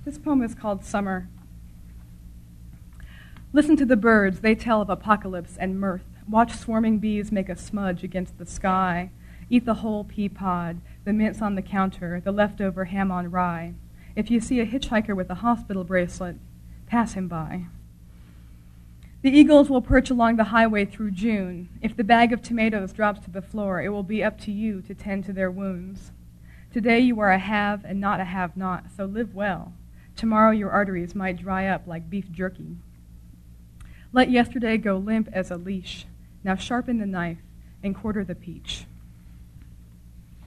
This poem is called Summer. Listen to the birds, they tell of apocalypse and mirth. Watch swarming bees make a smudge against the sky. Eat the whole pea pod, the mince on the counter, the leftover ham on rye. If you see a hitchhiker with a hospital bracelet, pass him by. The eagles will perch along the highway through June. If the bag of tomatoes drops to the floor, it will be up to you to tend to their wounds. Today you are a have and not a have-not, so live well. Tomorrow your arteries might dry up like beef jerky. Let yesterday go limp as a leash. Now sharpen the knife and quarter the peach.